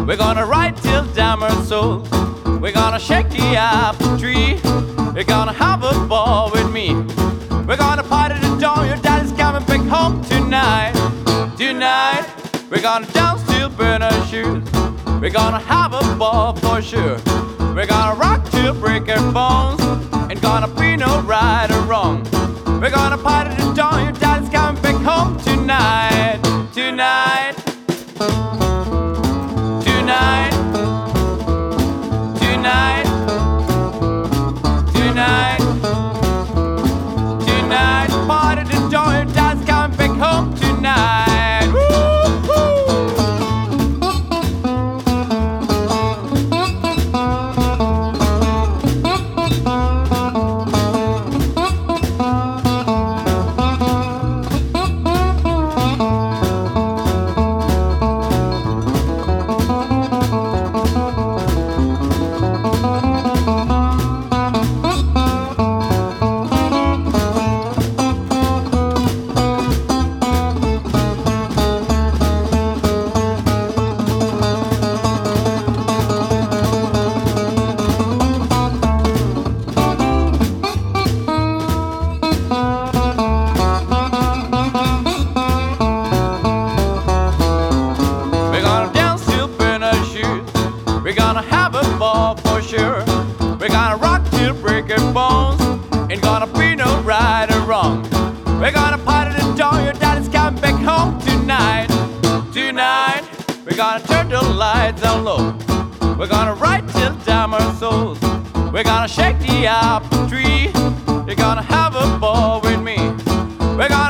We're gonna ride till damn our souls. We're gonna shake the apple tree. You're gonna have a ball with me. We're gonna party the dawn. Your daddy's coming back home tonight. Tonight, we're gonna dance till burn our shoes. We're gonna have a ball for sure. We're gonna rock till break our bones. Ain't gonna be no right or wrong. We're gonna party the dawn. Your daddy's coming back home tonight. Tonight. Tonight. Tonight. Tonight. Tonight. Party the dawn. Your dad's coming back home tonight. We're gonna have a ball for sure. We're gonna rock till break our bones. Ain't gonna be no right or wrong. We're gonna party the dawn. Your daddy's coming back home tonight. Tonight, we're gonna turn the lights down low. We're gonna ride till damn our souls. We're gonna shake the apple tree. You're gonna have a ball with me. We're gonna